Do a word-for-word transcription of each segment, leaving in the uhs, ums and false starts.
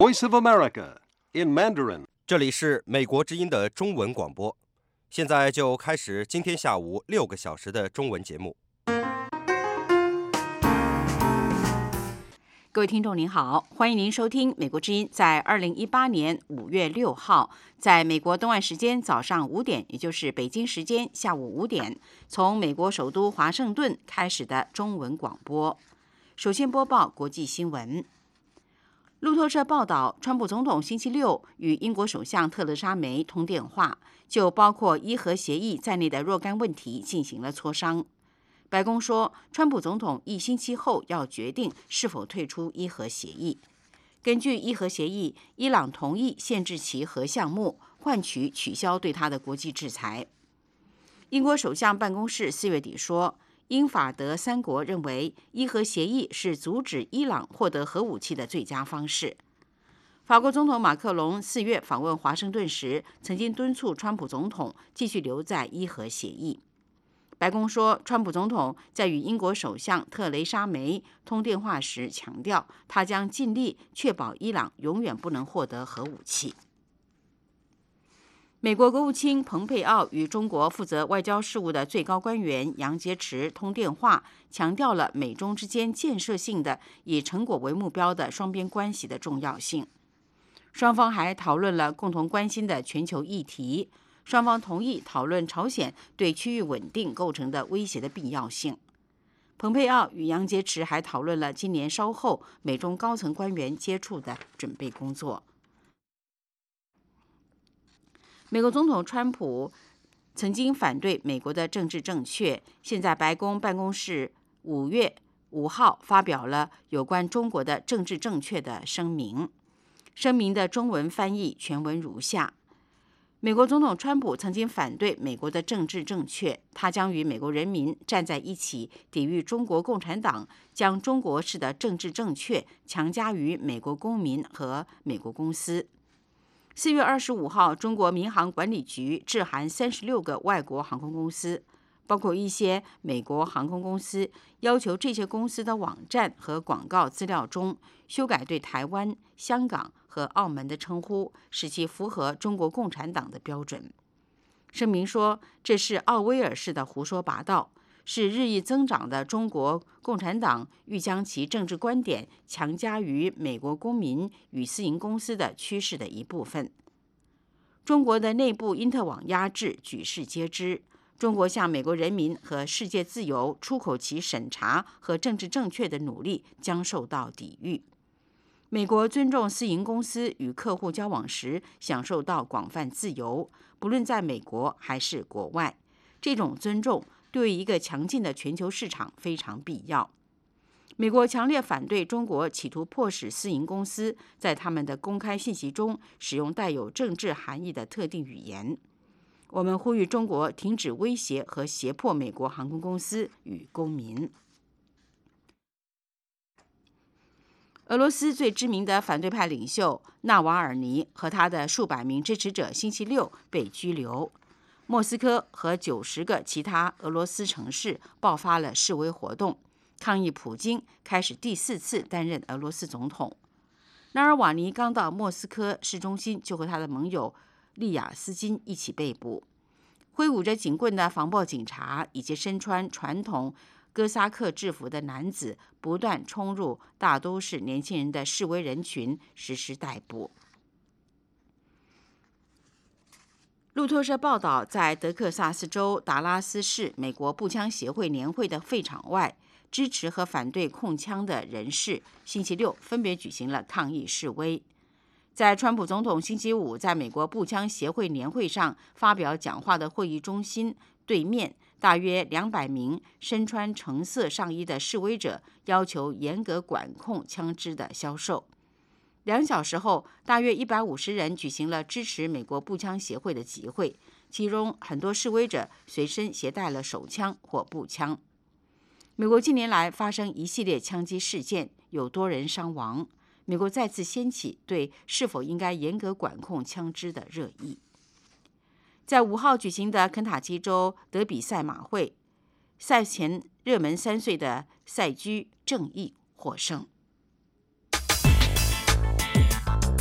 Voice of America in Mandarin。 这里是美国之音的中文广播，现在就开始今天下午六个小时的中文节目。 各位听众您好，欢迎您收听美国之音在二零一八年五月六号，在美国东岸时间早上五点，也就是北京时间下午五点，从美国首都华盛顿开始的中文广播。首先播报国际新闻。路透社报道，川普总统星期六与英国首相特蕾莎梅通电话，就包括伊核协议在内的若干问题进行了磋商。白宫说，川普总统一星期后要决定是否退出伊核协议。根据伊核协议，伊朗同意限制其核项目，换取取消对他的国际制裁。英国首相办公室四月底说，英法德三国认为伊核协议是阻止伊朗获得核武器的最佳方式。法国总统马克龙四月访问华盛顿时，曾经敦促川普总统继续留在伊核协议。白宫说，川普总统在与英国首相特蕾莎梅通电话时强调，他将尽力确保伊朗永远不能获得核武器。美国国务卿蓬佩奥与中国负责外交事务的最高官员杨洁篪通电话，强调了美中之间建设性的、以成果为目标的双边关系的重要性。双方还讨论了共同关心的全球议题，双方同意讨论朝鲜对区域稳定构成的威胁的必要性。蓬佩奥与杨洁篪还讨论了今年稍后美中高层官员接触的准备工作。美国总统川普曾经反对美国的政治正确，现在白宫办公室五月五号发表了有关中国的政治正确的声明。声明的中文翻译全文如下：美国总统川普曾经反对美国的政治正确，他将与美国人民站在一起，抵御中国共产党将中国式的政治正确强加于美国公民和美国公司。四月二十五号，中国民航管理局致函三十六个外国航空公司，包括一些美国航空公司，要求这些公司的网站和广告资料中修改对台湾、香港和澳门的称呼，使其符合中国共产党的标准。声明说，这是奥威尔式的胡说八道，是日益增长的中国共产党欲将其政治观点强加于美国公民与私营公司的趋势的一部分。中国的内部因特网压制举世皆知，中国向美国人民和世界自由出口其审查和政治正确的努力将受到抵御。美国尊重私营公司与客户交往时享受到广泛自由，不论在美国还是国外。这种尊重对于一个强劲的全球市场非常必要。美国强烈反对中国企图迫使私营公司在他们的公开信息中使用带有政治含义的特定语言。我们呼吁中国停止威胁和胁迫美国航空公司与公民。俄罗斯最知名的反对派领袖纳瓦尔尼和他的数百名支持者星期六被拘留。莫斯科和九十个其他俄罗斯城市爆发了示威活动，抗议普京开始第四次担任俄罗斯总统。纳尔瓦尼刚到莫斯科市中心，就和他的盟友利雅斯金一起被捕。挥舞着警棍的防暴警察以及身穿传统哥萨克制服的男子不断冲入大都市年轻人的示威人群，实施逮捕。路透社报道，在德克萨斯州达拉斯市美国步枪协会年会的会场外，支持和反对控枪的人士星期六分别举行了抗议示威。在川普总统星期五在美国步枪协会年会上发表讲话的会议中心对面，大约两百名身穿橙色上衣的示威者要求严格管控枪支的销售。两小时后，大约一百五十人举行了支持美国步枪协会的集会，其中很多示威者随身携带了手枪或步枪。美国近年来发生一系列枪击事件，有多人伤亡。美国再次掀起对是否应该严格管控枪支的热议。在五号举行的肯塔基州德比赛马会，赛前热门三岁的赛驹正义获胜。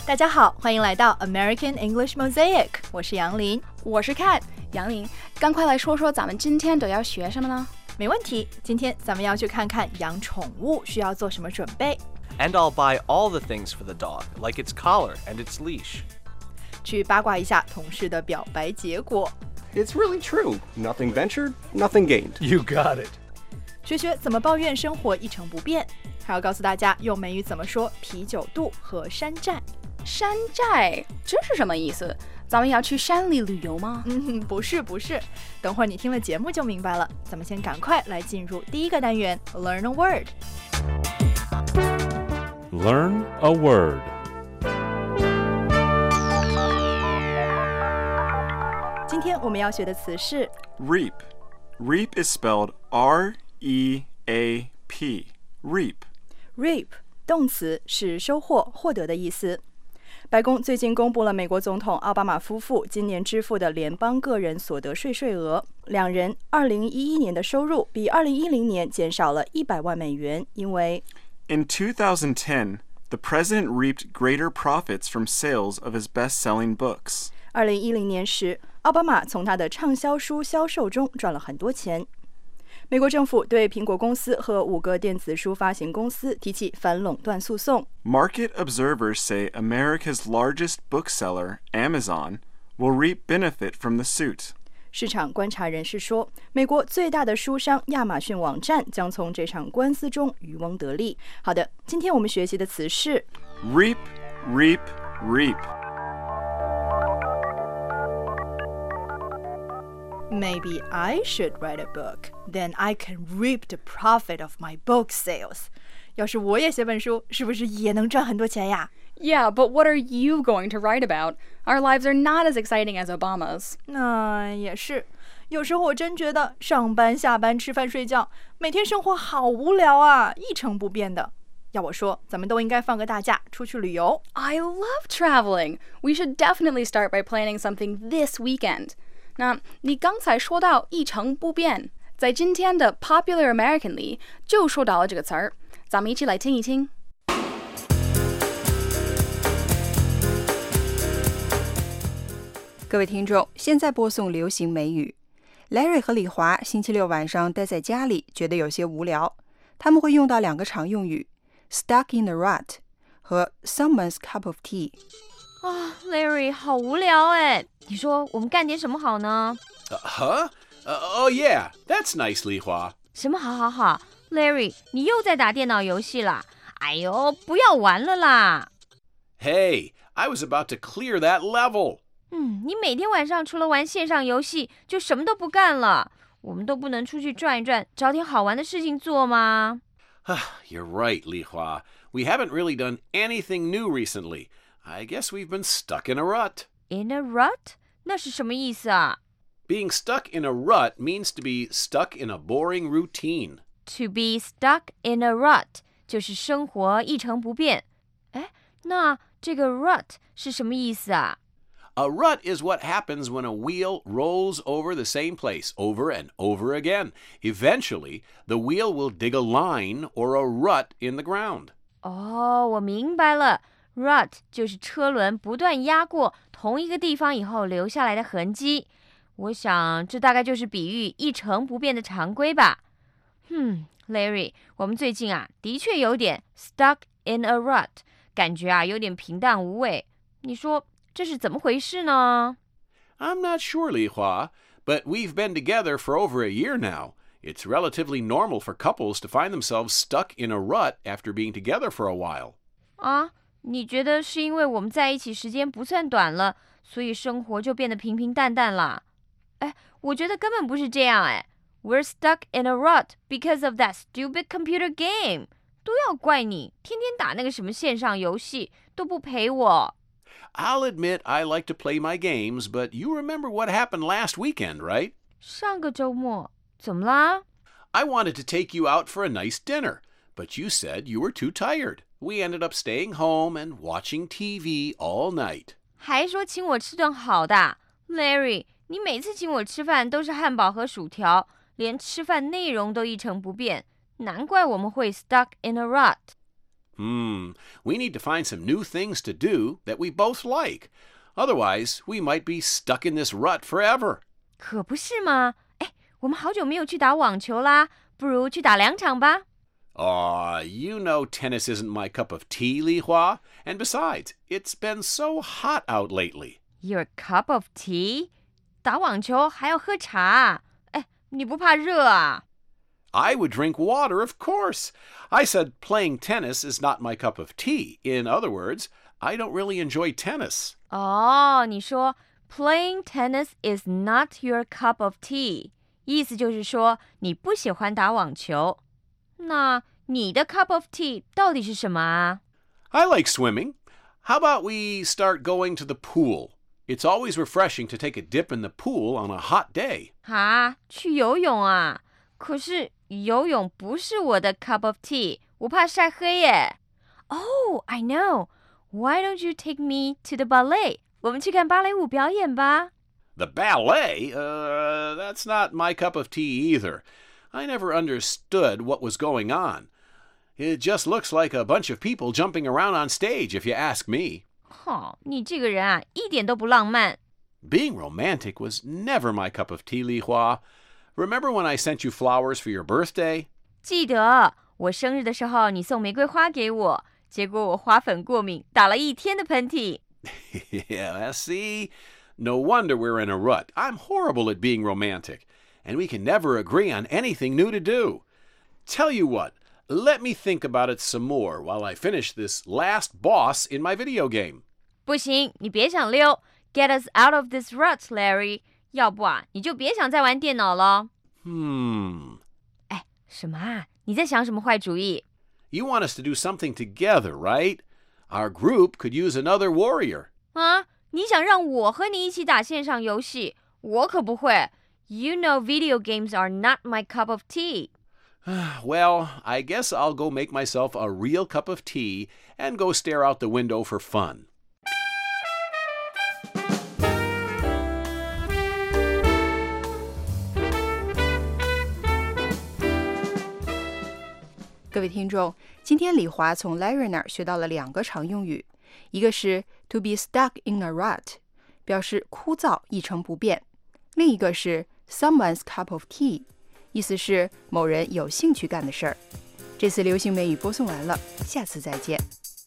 大家好，欢迎来到 American English Mosaic， 我是杨林， 我是 Kat。杨林，赶快来说说咱们今天都要学什么呢？ 没问题，今天咱们要去看看养宠物需要做什么准备。 And I'll buy all the things for the dog, like its collar and its leash. 去八卦一下同事的表白结果。 It's really true. Nothing ventured, nothing gained. You got it. 学学怎么抱怨生活一成不变，还要告诉大家用美语怎么说啤酒肚和山寨。 山寨这是什么意思？咱们要去山里旅游吗？ 嗯，不是不是，等会儿你听了节目就明白了。咱们先赶快来进入第一个单元 Learn a word。 Learn a word. 今天我们要学的词是 Reap. Reap is spelled R E A P. Reap. Reap 动词是收获、获得的意思。白宫最近公布了美国总统奥巴马夫妇今年支付的联邦个人所得税税额，两人二零一一年的收入比二零一零年减少了一百万美元，因为 In two thousand ten, the president reaped greater profits from sales of his best-selling books. 二零一零年时，奥巴马从他的畅销书销售中赚了很多钱。美国政府对苹果公司和五个电子书发行公司提起反垄断诉讼。 Market observers say America's largest bookseller, Amazon, will reap benefit from the suit. 市场观察人士说，美国最大的书商亚马逊网站将从这场官司中渔翁得利。好的，今天我们学习的词是 Reap, reap, reap。Maybe I should write a book, then I can reap the profit of my book sales. 要是我也写本书，是不是也能赚很多钱呀？ Yeah, but what are you going to write about? Our lives are not as exciting as Obama's. 那也是，有时候我真觉得上班、下班、吃饭、睡觉，每天生活好无聊啊，一成不变的。要我说，咱们都应该放个大假，出去旅游。 I love traveling. We should definitely start by planning something this weekend. 那你刚才说到一成不变，在今天的 Popular American 里就说到了这个词儿，咱们一起来听一听。 各位听众，现在播送流行美语。Larry 和李华星期六晚上待在家里，觉得有些无聊，他们会用到两个常用语 stuck in a rut 和 someone's cup of tea。 啊 ，Larry， 好无聊哎！你说我们干点什么好呢？ Uh, huh? Uh, oh, yeah. That's nice, Li Hua. 什么好好好 ，Larry， 你又在打电脑游戏啦？哎呦，不要玩了啦！ Hey, I was about to clear that level. 嗯，你每天晚上除了玩线上游戏，就什么都不干了。我们都不能出去转一转，找点好玩的事情做吗？ You're right, Li Hua. We haven't really done anything new recently. I guess we've been stuck in a rut. In a rut? 那是什么意思啊？ Being stuck in a rut means to be stuck in a boring routine. To be stuck in a rut 就是生活一成不变。哎，那这个 rut 是什么意思啊？ A rut is what happens when a wheel rolls over the same place over and over again. Eventually, the wheel will dig a line or a rut in the ground. 哦，我明白了。Rut 就是车轮不断压过同一个地方以后留下来的痕迹。我想这大概就是比喻一成不变的常规吧。嗯 ，Larry， 我们最近啊，的确有点 stuck in a rut， 感觉啊有点平淡无味。你说这是怎么回事呢？ I'm not sure, Li Hua, but we've been together for over a year now. It's relatively normal for couples to find themselves stuck in a rut after being together for a while. 啊？你觉得是因为我们在一起时间不算短了，所以生活就变得平平淡淡了？哎，我觉得根本不是这样哎。We're stuck in a rut because of that stupid computer game. 都要怪你，天天打那个什么线上游戏，都不陪我。 I'll admit I like to play my games, but you remember what happened last weekend, right? 上个周末，怎么啦？ I wanted to take you out for a nice dinner, but you said you were too tired. We ended up staying home and watching T V all night. 还说请我吃顿好的 ，Larry， 你每次请我吃饭都是汉堡和薯条，连吃饭内容都一成不变，难怪我们会 stuck in a rut. Hmm, we need to find some new things to do that we both like. Otherwise, we might be stuck in this rut forever. 可不是吗？哎，我们好久没有去打网球啦，不如去打两场吧。 Aw, you know tennis isn't my cup of tea, Li Hua. And besides, it's been so hot out lately. Your cup of tea？ 打网球还要喝茶？哎，你不怕热啊？ I would drink water, of course. I said playing tennis is not my cup of tea. In other words, I don't really enjoy tennis. 哦，你说 playing tennis is not your cup of tea， 意思就是说你不喜欢打网球。那你的 cup of tea 到底是什么啊？ I like swimming. How about we start going to the pool? It's always refreshing to take a dip in the pool on a hot day. 啊，去游泳啊？可是游泳不是我的 cup of tea， 我怕晒黑耶。Oh, I know. Why don't you take me to the ballet? 我们去看芭蕾舞表演吧。 The ballet? Uh, that's not my cup of tea either. I never understood what was going on. It just looks like a bunch of people jumping around on stage, if you ask me. 哦，你这个人啊，一点都不浪漫。 Being romantic was never my cup of tea, Li Hua. Remember when I sent you flowers for your birthday? 记得我生日的时候，你送玫瑰花给我，结果我花粉过敏，打了一天的喷嚏。 Yeah, see? No wonder we're in a rut. I'm horrible at being romantic, and we can never agree on anything new to do. Tell you what, let me think about it some more while I finish this last boss in my video game. 不行，你别想溜 ，Get us out of this rut, Larry。要不啊，你就别想再玩电脑了。 Hmm. 哎，什么啊？你在想什么坏主意？ You want us to do something together, right? Our group could use another warrior. 啊，你想让我和你一起打线上游戏？我可不会。You know video games are not my cup of tea. Well, I guess I'll go make myself a real cup of tea and go stare out the window for fun. 各位听众，今天李华从 Larry 那儿学到了两个常用语，一个是 to be stuck in a rut， 表示枯燥一成不变；另一个是 someone's cup of tea， 意思是某人有兴趣干的事儿。这次流行美语播送完了，下次再见。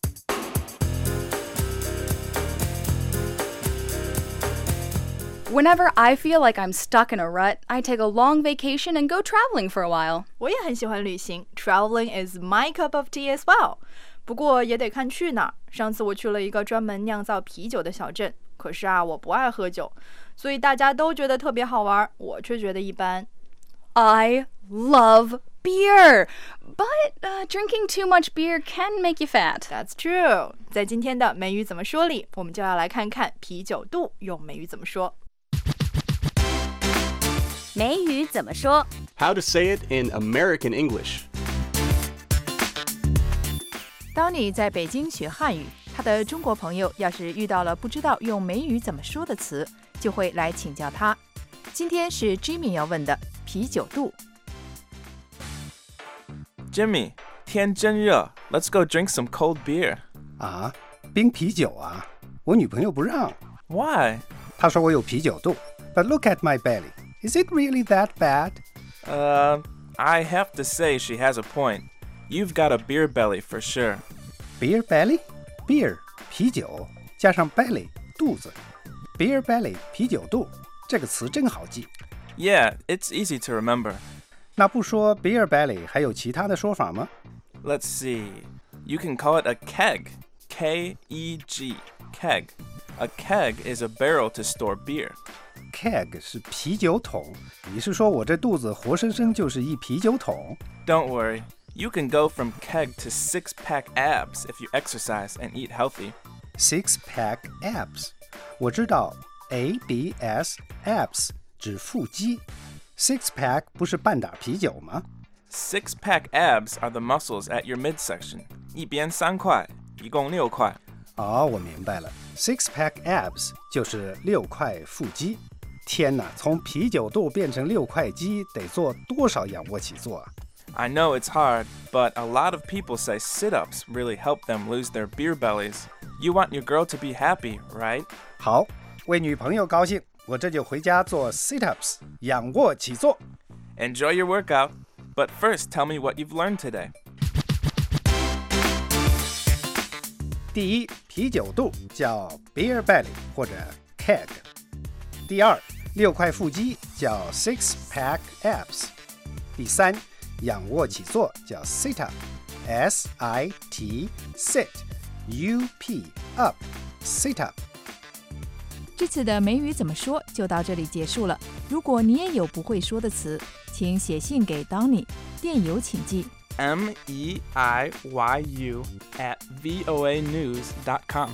Whenever I feel like I'm stuck in a rut, I take a long vacation and go traveling for a while. 我也很喜欢旅行 ，Traveling is my cup of tea as well。不过也得看去哪儿。上次我去了一个专门酿造啤酒的小镇，可是啊，我不爱喝酒，所以大家都觉得特别好玩，我却觉得一般。 I love beer, but uh, drinking too much beer can make you fat. That's true. 在今天的美语怎么说里，我们就要来看看啤酒肚用美语怎么说。 美语怎么说 How to say it in American English. 当你在北京学汉语，他的中国朋友要是遇到了不知道用美语怎么说的词，就会来请教他。今天是 Jimmy 要问的啤酒肚。 Jimmy, 天真热 ，Let's go drink some cold beer. 啊，冰啤酒啊，我女朋友不让。 Why? 她说我有啤酒肚。But look at my belly. Is it really that bad? Uh, I have to say she has a point. You've got a beer belly for sure. Beer belly? Beer 啤酒加上 belly 肚子。Beer belly 啤酒肚这个词真好记。 Yeah, it's easy to remember. 那不说 beer belly 还有其他的说法吗？ Let's see. You can call it a keg. K E G. Keg. A keg is a barrel to store beer. Keg 是啤酒桶，你是说我这肚子活生生就是一啤酒桶？ Don't worry. You can go from keg to six-pack abs if you exercise and eat healthy. Six-pack abs. 我知道 A B S abs 指腹肌。Six-pack 不是半打啤酒吗？ Six-pack abs are the muscles at your midsection. 一边三块，一共六块。 哦，我明白了。Six-pack abs 就是六块腹肌。天哪，从啤酒肚变成六块肌，得做多少仰卧起坐啊 I know it's hard, but a lot of people say sit-ups really help them lose their beer bellies. You want your girl to be happy, right? 好，为女朋友高兴，我这就回家做 sit-ups， 仰卧起坐。 Enjoy your workout, but first tell me what you've learned today. 第一，啤酒肚叫 beer belly 或者 keg。第二，六块腹肌叫 six pack abs。第三，仰卧起坐叫 sit up S I T sit U P up sit up。 这次的美语怎么说就到这里结束了。如果你也有不会说的词，请写信给 Donny， 电邮请寄 M E I Y U at voa news dot com。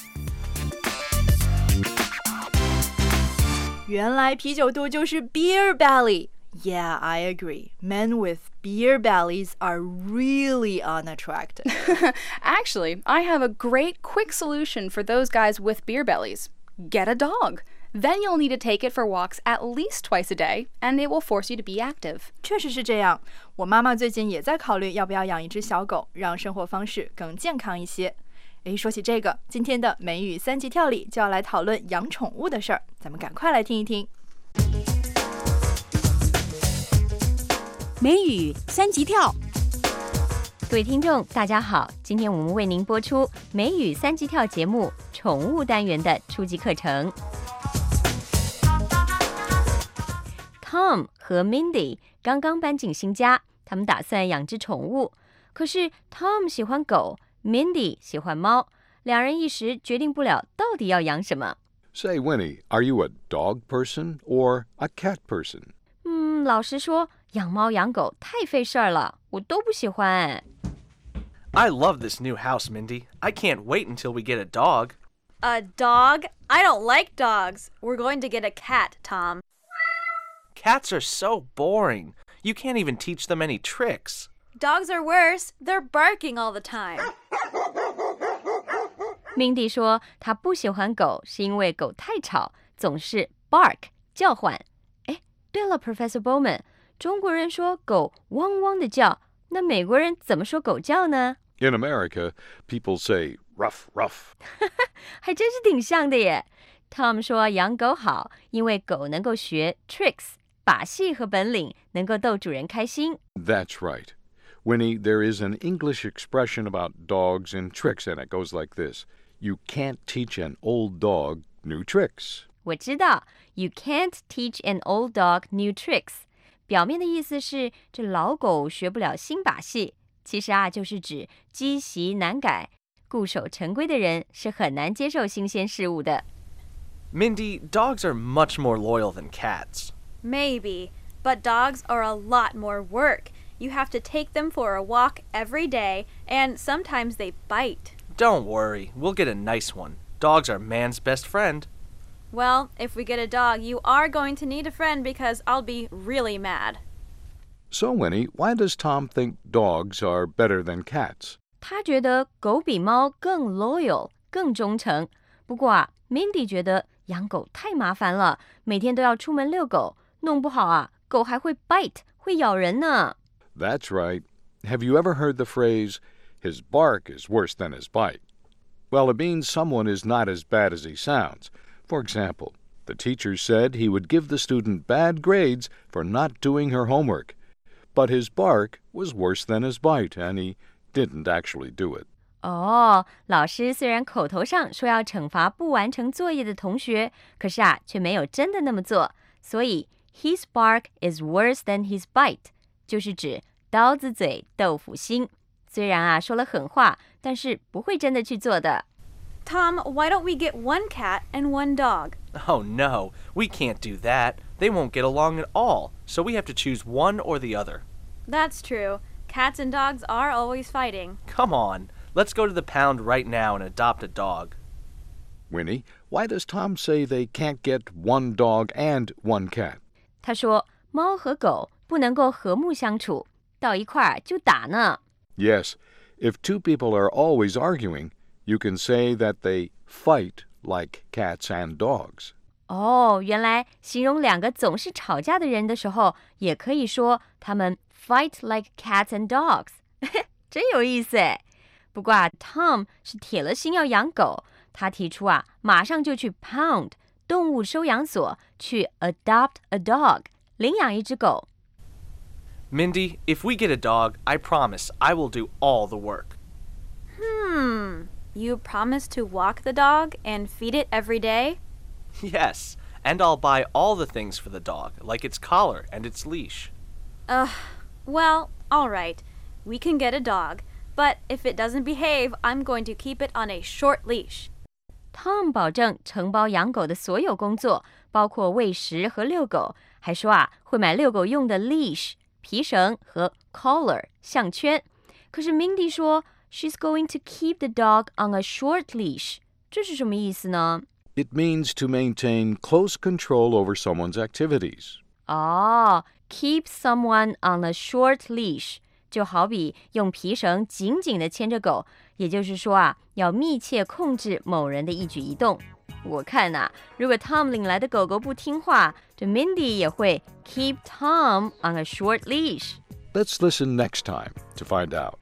原来啤酒肚就是 beer belly。Yeah, I agree. Men with beer bellies are really unattractive. Actually, I have a great quick solution for those guys with beer bellies. Get a dog. Then you'll need to take it for walks at least twice a day, and it will force you to be active. 确实是这样。我妈妈最近也在考虑要不要养一只小狗，让生活方式更健康一些。诶，说起这个，今天的美语三级跳里就要来讨论养宠物的事儿，咱们赶快来听一听。 美语三级跳， 各位听众，大家好！今天我们为您播出美语三级跳节目《宠物单元》的初级课程。Tom 和 Mindy 刚刚搬进新家，他们打算养只宠物。可是 Tom 喜欢狗 ，Mindy 喜欢猫，两人一时决定不了到底要养什么。 Say, Winnie, are you a dog person or a cat person? 嗯，老实说，养猫养狗太费事儿了，我都不喜欢。 I love this new house, Mindy. I can't wait until we get a dog. A dog? I don't like dogs. We're going to get a cat, Tom. Cats are so boring. You can't even teach them any tricks. Dogs are worse. They're barking all the time. Mindy 说她不喜欢狗是因为狗太吵，总是 bark 叫唤。哎，对了 Professor Bowman， 中国人说狗汪汪的叫，那美国人怎么说狗叫呢？ In America, people say ruff, ruff. 还真是挺像的耶。Tom 说养狗好，因为狗能够学 tricks 把戏和本领，能够逗主人开心。 That's right. Winnie, there is an English expression about dogs and tricks, and it goes like this. You can't teach an old dog new tricks. 我知道 You can't teach an old dog new tricks 表面的意思是这老狗学不了新把戏，其实啊就是指积习难改，固守成规的人是很难接受新鲜事物的。 Mindy, dogs are much more loyal than cats. Maybe, but dogs are a lot more work. You have to take them for a walk every day, and sometimes they bite. Don't worry, we'll get a nice one. Dogs are man's best friend. Well, if we get a dog, you are going to need a friend because I'll be really mad. So, Winnie, why does Tom think dogs are better than cats? 他觉得狗比猫更 loyal 更忠诚。不过啊 Mindy 觉得养狗太麻烦了，每天都要出门遛狗，弄不好啊狗还会 bite 会咬人呢。 That's right. Have you ever heard the phrase, his bark is worse than his bite? Well, it means someone is not as bad as he sounds. For example, the teacher said he would give the student bad grades for not doing her homework, but his bark was worse than his bite, and he didn't actually do it. 哦，老师虽然口头上说要惩罚不完成作业的同学，可是啊，却没有真的那么做。所以 his bark is worse than his bite 就是指刀子嘴豆腐心。虽然啊说了狠话，但是不会真的去做的。 Tom, why don't we get one cat and one dog? Oh no, we can't do that. They won't get along at all, so we have to choose one or the other. That's true. Cats and dogs are always fighting. Come on, let's go to the pound right now and adopt a dog. Winnie, why does Tom say they can't get one dog and one cat? 他说猫和狗不能够和睦相处，到一块儿就打呢。 Yes, if two people are always arguing, you can say that they fight like cats and dogs. 哦，原来形容两个总是吵架的人的时候，也可以说他们 fight like cats and dogs 真有意思诶。不过啊 Tom 是铁了心要养狗，他提出啊马上就去 Pound 动物收养所去 adopt a dog 领养一只狗。 Mindy, if we get a dog, I promise I will do all the work. Hmm. You promise to walk the dog and feed it every day? Yes, and I'll buy all the things for the dog, like its collar and its leash. Ugh. Well, all right. We can get a dog, but if it doesn't behave, I'm going to keep it on a short leash. Tom 保证承包养狗的所有工作，包括喂食和遛狗，还说啊会买遛狗用的 leash 皮绳和 collar 项圈。可是 Mindy 说 she's going to keep the dog on a short leash， 这是什么意思呢？ It means to maintain close control over someone's activities. 哦 keep someone on a short leash 就好比用皮绳紧紧地牵着狗，也就是说啊，要密切控制某人的一举一动。我看啊，如果 Tom 领来的狗狗不听话，这 Mindy 也会 keep Tom on a short leash. Let's listen next time to find out.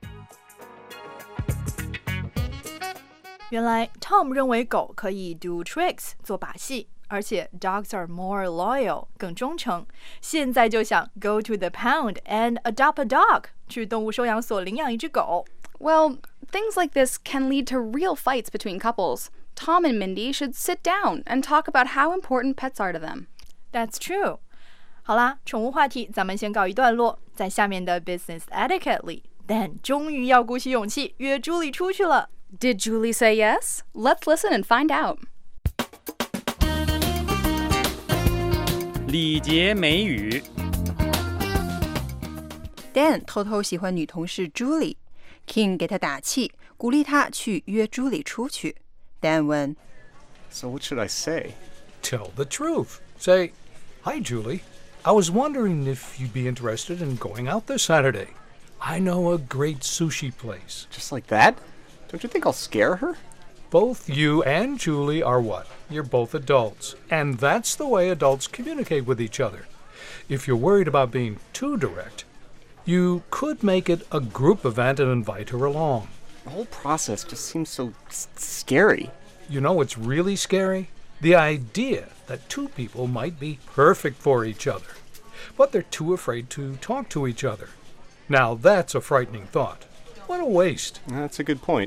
原来 Tom 认为狗可以 do tricks 做把戏，而且 dogs are more loyal 更忠诚。现在就想 go to the pound and adopt a dog 去动物收养所领养一只狗。 Well, things like this can lead to real fights between couples. Tom and Mindy should sit down and talk about how important pets are to them. That's true. 好啦，宠物话题咱们先告一段落，在下面的 business etiquette 里 Dan 终于要鼓起勇气约朱莉出去了。 Did Julie say yes? Let's listen and find out. 礼节美语 Dan 偷偷喜欢女同事 Julie， King 给他打气，鼓励他去约 Julie 出去。 Dan 问 So what should I say? Tell the truth. Say, Hi, Julie. I was wondering if you'd be interested in going out this Saturday. I know a great sushi place. Just like that? Don't you think I'll scare her? Both you and Julie are what? You're both adults. And that's the way adults communicate with each other. If you're worried about being too direct, you could make it a group event and invite her along. The whole process just seems so s- scary. You know what's really scary? The idea that two people might be perfect for each other, but they're too afraid to talk to each other. Now that's a frightening thought. What a waste. That's a good point.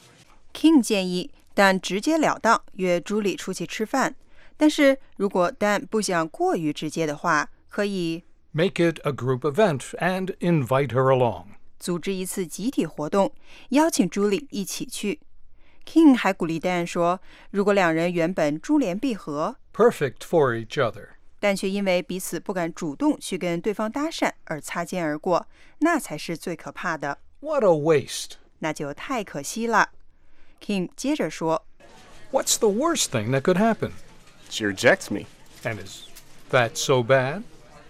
King 建议 Dan 直截了当约 Julie 出去吃饭，但是如果 Dan 不想过于直接的话，可以 Make it a group event and invite her along. 组织一次集体活动，邀请 Julie 一起去。King 还鼓励 Dan 说，如果两人原本珠联璧合 Perfect for each other. 但却因为彼此不敢主动去跟对方搭讪而擦肩而过，那才是最可怕的。 What a waste. 那就太可惜了。King 接着说 What's the worst thing that could happen? She rejects me. And is that so bad?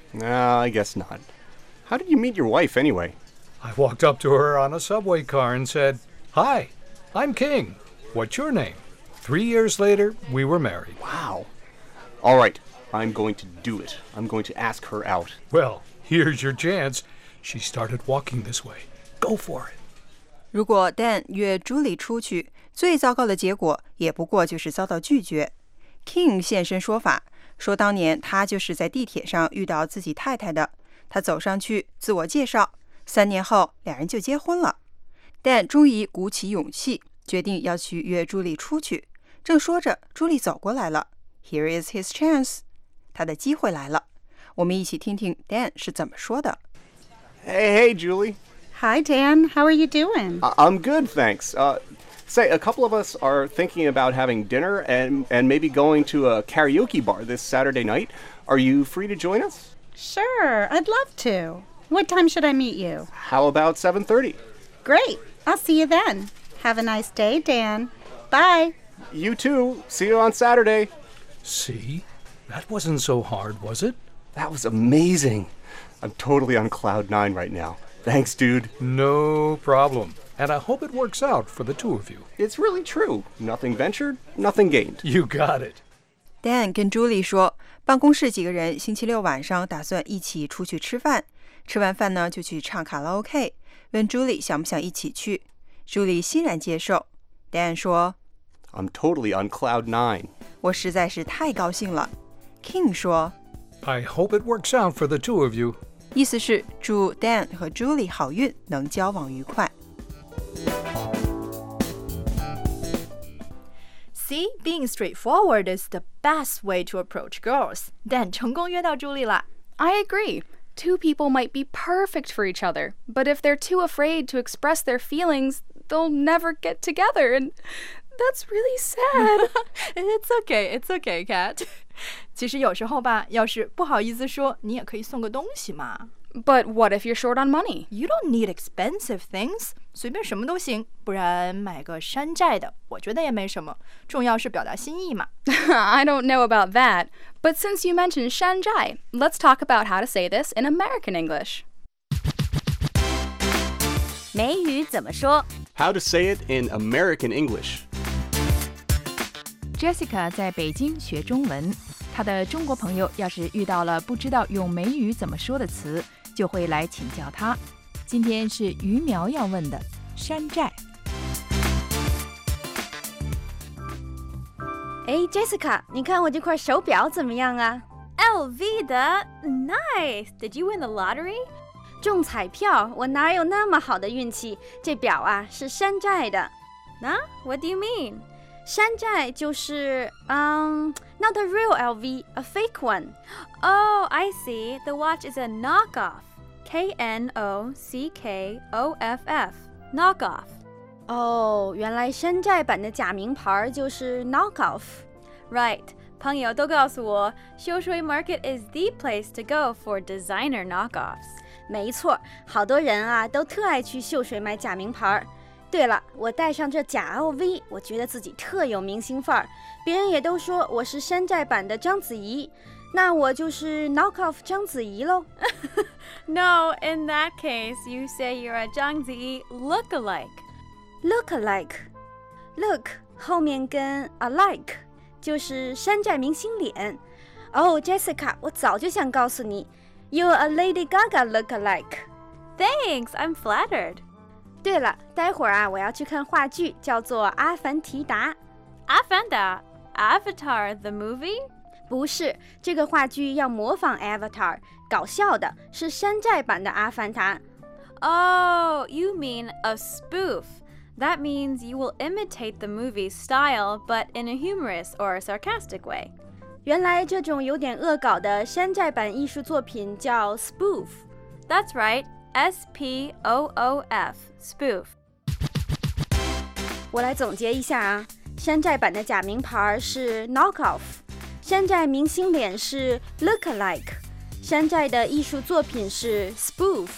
No, I guess not. How did you meet your wife anyway? I walked up to her on a subway car and said, Hi, I'm King. What's your name? Three years later, we were married. Wow. All right, I'm going to do it. I'm going to ask her out. Well, here's your chance. She started walking this way. Go for it. 如果 Dan 约 Julie 出去，最糟糕的结果也不过就是遭到拒绝。King 现身说法，说当年他就是在地铁上遇到自己太太的，他走上去自我介绍，三年后两人就结婚了。Dan 终于鼓起勇气，决定要去约 Julie 出去。正说着 ，Julie 走过来了。Here is his chance， 他的机会来了。我们一起听听 Dan 是怎么说的。 Hey, hey, Julie. Hi, Dan. How are you doing? I- I'm good, thanks. Uh, say, a couple of us are thinking about having dinner and, and maybe going to a karaoke bar this Saturday night. Are you free to join us? Sure, I'd love to. What time should I meet you? How about seven thirty? Great. I'll see you then. Have a nice day, Dan. Bye. You too. See you on Saturday. See? That wasn't so hard, was it? That was amazing. I'm totally on cloud nine right now. Thanks, dude. No problem. And I hope it works out for the two of you. It's really true. Nothing ventured, nothing gained. You got it. Dan 跟 Julie 说，办公室几个人星期六晚上打算一起出去吃饭， 吃完饭呢，就去唱卡拉 OK， 问 Julie 想不想一起去。Julie 欣然接受。Dan 说 I'm totally on cloud nine. 我实在是太高兴了。King 说 I hope it works out for the two of you. 意思是祝 Dan 和 Julie 好运，能交往愉快。 See, being straightforward is the best way to approach girls. Dan 成功约到朱莉了。 I agree. Two people might be perfect for each other, but if they're too afraid to express their feelings, they'll never get together, and that's really sad. It's okay, it's okay, Kat. 其实有时候吧，要是不好意思说，你也可以送个东西嘛。 But what if you're short on money? You don't need expensive things. 随便什么都行，不然买个山寨的，我觉得也没什么。重要是表达心意嘛。 I don't know about that, but since you mentioned 山寨, let's talk about how to say this in American English. 美语怎么说 How to say it in American English. Jessica 在北京学中文，她的中国朋友要是遇到了不知道用美语怎么说的词，就会来请教她。今天是于苗要问的山寨。 哎 ，Jessica， 你看我这块手表怎么样啊 ？L V 的 ，Nice。Did you win the lottery？ 中彩票，我哪有那么好的运气？这表啊是山寨的。啊 ？What do you mean？ 山寨就是嗯、um, ，not the real L V, a fake one. Oh, I see. The watch is a knockoff. K N O C K O F F, knockoff. 哦，原来山寨版的假名牌就是 knockoff. Right. 朋友都告诉我，秀水 Market is the place to go for designer knockoffs. 没错，好多人啊都特爱去秀水买假名牌。对了，我戴上这假 L V， 我觉得自己特有明星范儿，别人也都说我是山寨版的章子怡，那我就是 knockoff 章子怡喽。No, in that case, you say you're a 章子怡 look-alike. Look-alike, look 后面跟 alike 就是山寨明星脸。哦 ，Jessica， 我早就想告诉你 ，You're a Lady Gaga look-alike. Thanks, I'm flattered. 对了，待会儿啊，我要去看话剧，叫做《阿凡提达》。阿凡达 ，Avatar the movie？ 不是，这个话剧要模仿 Avatar， 搞笑的，是山寨版的《阿凡达》。Oh, you mean a spoof? That means you will imitate the movie's style, but in a humorous or sarcastic way. 原来这种有点恶搞的山寨版艺术作品叫 spoof. That's right. S P O O F, spoof. 我来总结一下啊，山寨版的假名牌是 knockoff， 山寨明星脸是 look-alike， 山寨的艺术作品是 spoof。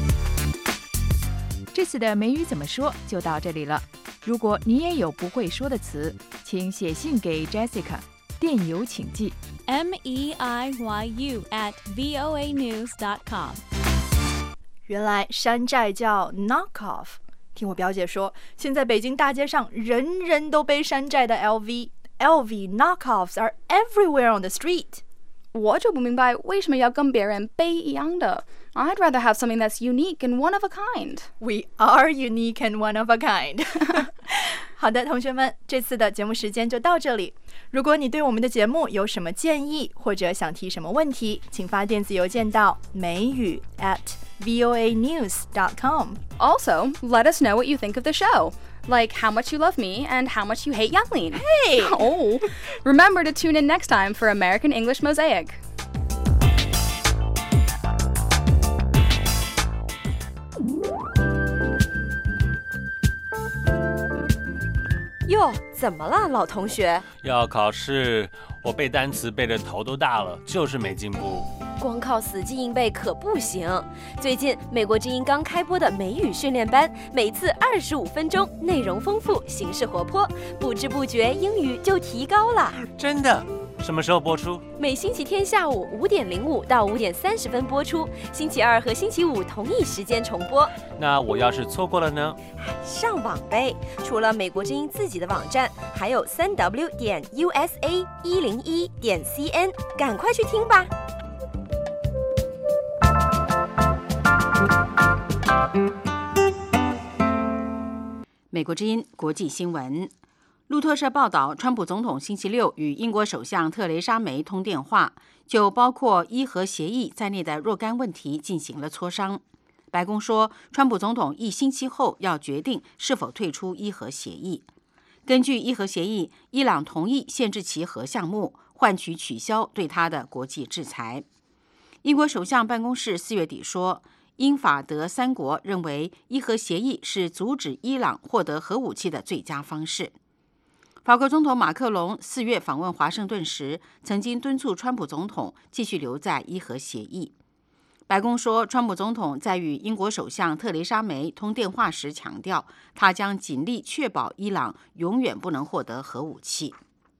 这次的美语怎么说就到这里了。如果你也有不会说的词，请写信给 Jessica， 电邮请寄 M E I Y U at V O A news dot com。 原来山寨叫 knockoff。听我表姐说，现在北京大街上人人都背山寨的 L V。L V knockoffs are everywhere on the street。 我就不明白为什么要跟别人背一样的。I'd rather have something that's unique and one of a kind. We are unique and one of a kind. 好的，同学们，这次的节目时间就到这里。如果你对我们的节目有什么建议，或者想提什么问题，请发电子邮件到美语 at V O A news dot com. Also, let us know what you think of the show. Like how much you love me and how much you hate Youngling. Hey! Oh, remember to tune in next time for American English Mosaic. 哟，怎么了，老同学？ 要考试，我背单词背得头都大了，就是没进步。 光靠死记硬背可不行。最近美国之音刚开播的美语训练班，每次二十五分钟，内容丰富，形式活泼，不知不觉英语就提高了。 真的？什么时候播出？ 每星期天下午五点零五到五点三十分播出，星期二和星期五同一时间重播。 那我要是错过了呢？ 上网呗！除了美国之音自己的网站，还有三 w 点 U S A 一零一点 C N， 赶快去听吧！ 美国之音国际新闻，路透社报道，川普总统星期六与英国首相特蕾莎梅通电话，就包括伊核协议在内的若干问题进行了磋商。白宫说，川普总统一星期后要决定是否退出伊核协议。根据伊核协议，伊朗同意限制其核项目，换取取消对他的国际制裁。英国首相办公室四月底说，英法德三国认为伊核协议是阻止伊朗获得核武器的最佳方式。法国总统马克龙四月访问华盛顿时，曾经敦促川普总统继续留在伊核协议。白宫说，川普总统在与英国首相特蕾莎梅通电话时强调，他将尽力确保伊朗永远不能获得核武器。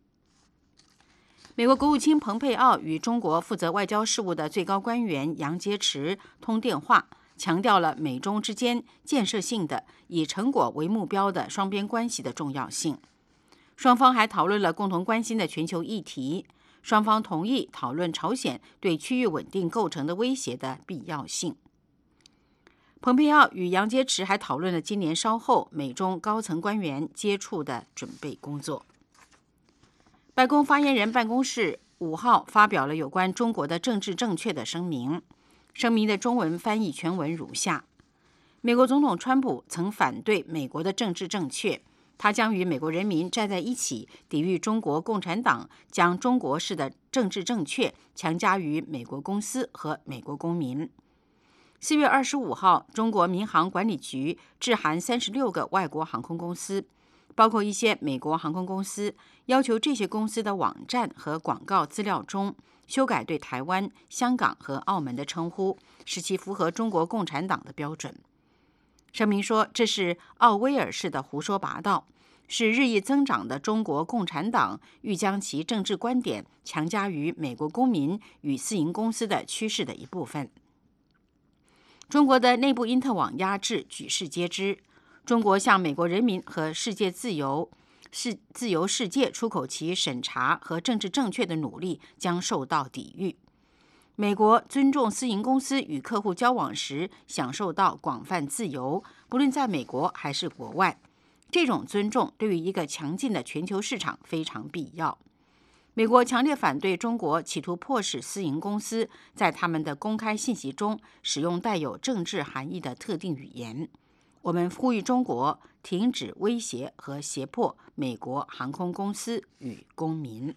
美国国务卿蓬佩奥与中国负责外交事务的最高官员杨洁篪通电话，强调了美中之间建设性的、以成果为目标的双边关系的重要性。双方还讨论了共同关心的全球议题。双方同意讨论朝鲜对区域稳定构成的威胁的必要性。蓬佩奥与杨洁篪还讨论了今年稍后美中高层官员接触的准备工作。白宫发言人办公室五号发表了有关中国的政治正确的声明，声明的中文翻译全文如下：美国总统川普曾反对美国的政治正确，他将与美国人民站在一起，抵御中国共产党将中国式的政治正确强加于美国公司和美国公民。四月二十五号，中国民航管理局致函三十六个外国航空公司，包括一些美国航空公司，要求这些公司的网站和广告资料中修改对台湾、香港和澳门的称呼，使其符合中国共产党的标准。声明说，这是奥威尔式的胡说八道，是日益增长的中国共产党欲将其政治观点强加于美国公民与私营公司的趋势的一部分。中国的内部因特网压制举世皆知，中国向美国人民和世界自由世自由世界出口其审查和政治正确的努力将受到抵御。美国尊重私营公司与客户交往时享受到广泛自由，不论在美国还是国外。这种尊重对于一个强劲的全球市场非常必要。美国强烈反对中国企图迫使私营公司在他们的公开信息中使用带有政治含义的特定语言。我们呼吁中国停止威胁和胁迫美国航空公司与公民。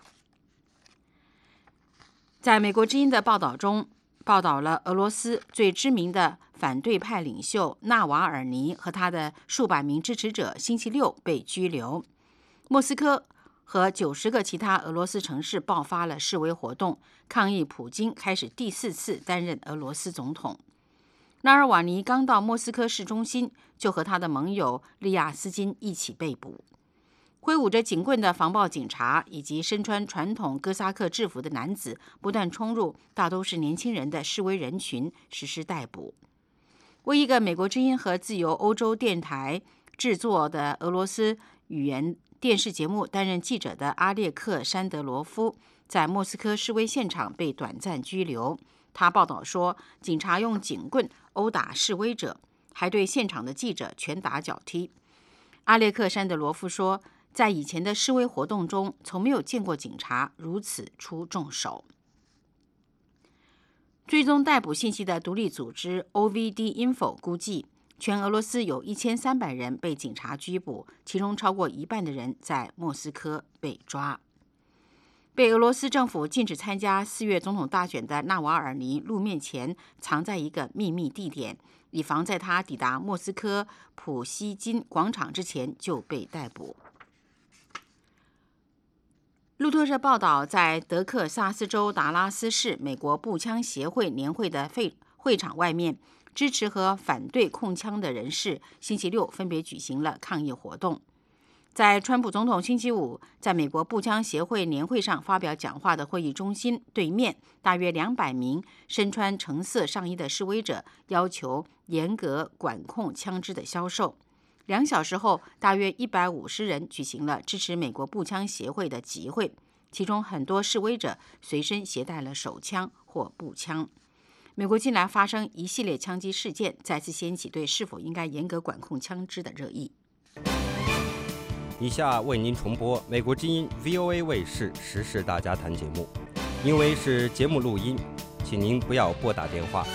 在美国之音的报道中，报道了俄罗斯最知名的反对派领袖纳瓦尔尼和他的数百名支持者星期六被拘留。莫斯科和九十个其他俄罗斯城市爆发了示威活动，抗议普京开始第四次担任俄罗斯总统。纳尔瓦尼刚到莫斯科市中心，就和他的盟友利亚斯金一起被捕。挥舞着警棍的防暴警察以及身穿传统哥萨克制服的男子不断冲入大都是年轻人的示威人群，实施逮捕。为一个美国之音和自由欧洲电台制作的俄罗斯语言电视节目担任记者的阿列克山德罗夫，在莫斯科示威现场被短暂拘留。他报道说，警察用警棍殴打示威者，还对现场的记者拳打脚踢。阿列克山德罗夫说，在以前的示威活动中，从没有见过警察如此出重手。追踪逮捕信息的独立组织 O V D Info 估计，全俄罗斯有一千三百人被警察拘捕，其中超过一半的人在莫斯科被抓。被俄罗斯政府禁止参加四月总统大选的纳瓦尔尼露面前藏在一个秘密地点，以防在他抵达莫斯科普希金广场之前就被逮捕。路透社报道，在德克萨斯州达拉斯市美国步枪协会年会的会场外面，支持和反对控枪的人士星期六分别举行了抗议活动。在川普总统星期五在美国步枪协会年会上发表讲话的会议中心对面，大约两百名身穿橙色上衣的示威者要求严格管控枪支的销售。两小时后，大约一百五十人举行了支持美国步枪协会的集会，其中很多示威者随身携带了手枪或步枪。 美国近来发生一系列枪击事件，再次掀起对是否应该严格管控枪支的热议。 以下为您重播美国之音 V O A 卫视时事大家谈节目，因为是节目录音，请您不要拨打电话。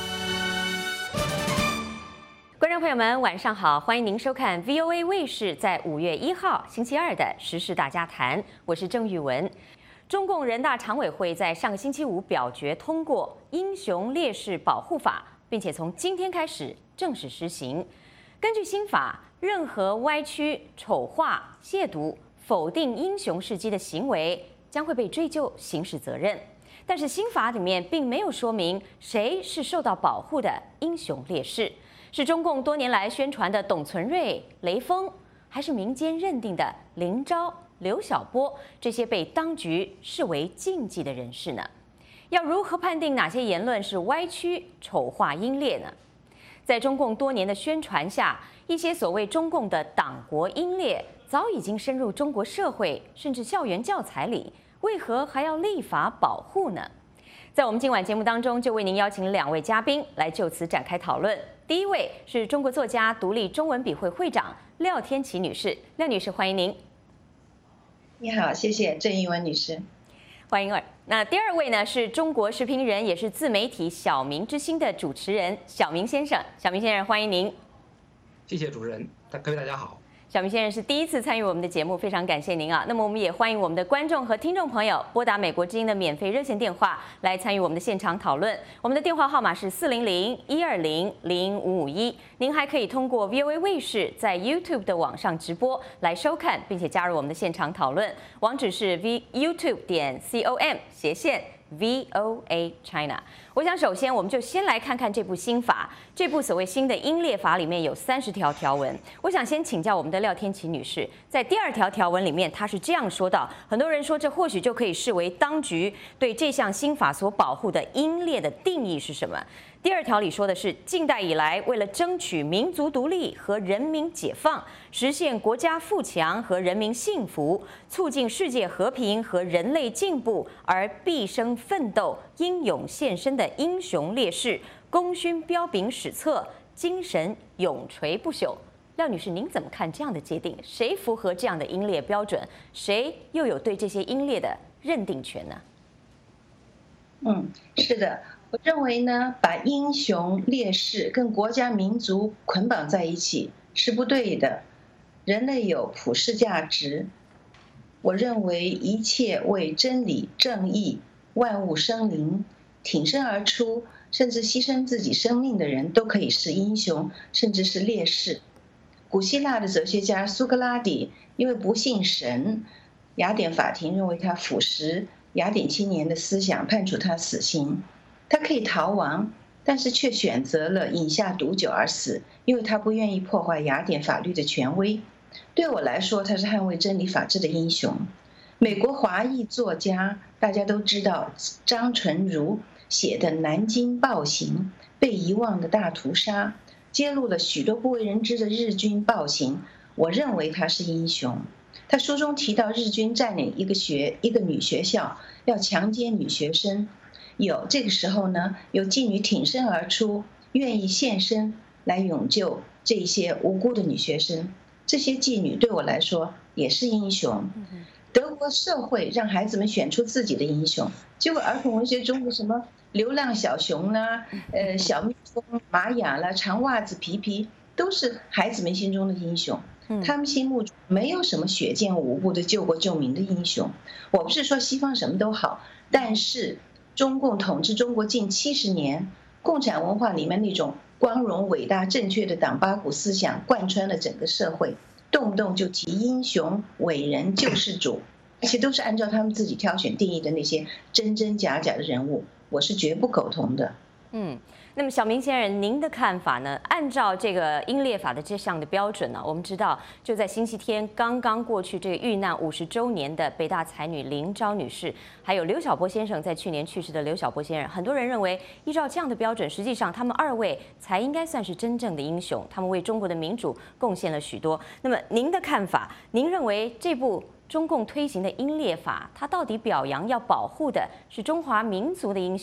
观众朋友们，晚上好，欢迎您收看 V O A 卫视在五月一号星期二的时事大家谈，我是郑玉文。中共人大常委会在上个星期五表决通过《英雄烈士保护法》，并且从今天开始正式施行。根据新法，任何歪曲、丑化、亵渎、否定英雄事迹的行为将会被追究刑事责任。但是新法里面并没有说明谁是受到保护的英雄烈士，是中共多年来宣传的董存瑞、雷锋，还是民间认定的林昭、刘晓波这些被当局视为禁忌的人士呢？要如何判定哪些言论是歪曲、丑化、英烈呢？在中共多年的宣传下，一些所谓中共的党国英烈早已经深入中国社会，甚至校园教材里，为何还要立法保护呢？在我们今晚节目当中，就为您邀请两位嘉宾来就此展开讨论。第一位是中国作家独立中文笔会会长廖天琪女士，廖女士，欢迎您。 你好，谢谢郑玉文女士。 欢迎二。那第二位呢是中国时评人，也是自媒体小明之星的主持人小明先生。小明先生，欢迎您。 谢谢主持人，各位大家好。 小明先生是第一次参与我们的节目，非常感谢您啊。那么我们也欢迎我们的观众和听众朋友拨打美国之音的免费热线电话来参与我们的现场讨论。我们的电话号码是四零零一二零零五五一。您还可以通过 V O A 卫视在 YouTube 的网上直播来收看，并且加入我们的现场讨论。网址是 v youtube 点 com 斜线 V O A China。我想首先我们就先来看看这部新法，这部所谓新的英烈法里面有三十条条文。我想先请教我们的廖天琪女士，在第二条条文里面，她是这样说到：很多人说这或许就可以视为当局对这项新法所保护的英烈的定义是什么？第二条里说的是，近代以来，为了争取民族独立和人民解放，实现国家富强和人民幸福，促进世界和平和人类进步而毕生奋斗、英勇献身的英雄烈士，功勋彪炳史册，精神永垂不朽。廖女士，您怎么看这样的界定？谁符合这样的英烈标准？谁又有对这些英烈的认定权呢？ 嗯，是的。我认为呢，把英雄烈士跟国家民族捆绑在一起是不对的。人类有普世价值，我认为一切为真理、正义、万物生灵挺身而出，甚至牺牲自己生命的人都可以是英雄，甚至是烈士。古希腊的哲学家苏格拉底因为不信神，雅典法庭认为他腐蚀雅典青年的思想，判处他死刑。他可以逃亡，但是却选择了饮下毒酒而死，因为他不愿意破坏雅典法律的权威。对我来说，他是捍卫真理法治的英雄。美国华裔作家大家都知道，张纯如写的《南京暴行》被遗忘的大屠杀，揭露了许多不为人知的日军暴行。我认为他是英雄。他书中提到，日军占领一个学一个女学校，要强奸女学生。有这个时候呢，有妓女挺身而出，愿意献身来永救这些无辜的女学生。这些妓女对我来说也是英雄。德国社会让孩子们选出自己的英雄，结果儿童文学中的什么流浪小熊啦、呃小蜜蜂、玛雅啦、长袜子皮皮，都是孩子们心中的英雄。他们心目中没有什么血溅无辜的救国救民的英雄。我不是说西方什么都好，但是中共统治中国近七十年，共产文化里面那种光荣、伟大、正确的党八股思想贯穿了整个社会，动不动就提英雄、伟人、救世主，而且都是按照他们自己挑选定义的那些真真假假的人物，我是绝不苟同的。 嗯，那么小明先生，您的看法呢？按照这个英烈法的这项的标准呢，我们知道就在星期天刚刚过去这个遇难五十周年的北大才女林昭女士，还有刘晓波先生在去年去世的刘晓波先生，很多人认为依照这样的标准，实际上他们二位才应该算是真正的英雄，他们为中国的民主贡献了许多。那么您的看法，您认为这部中共推行的英烈法，它到底表扬要保护的是中华民族的英雄，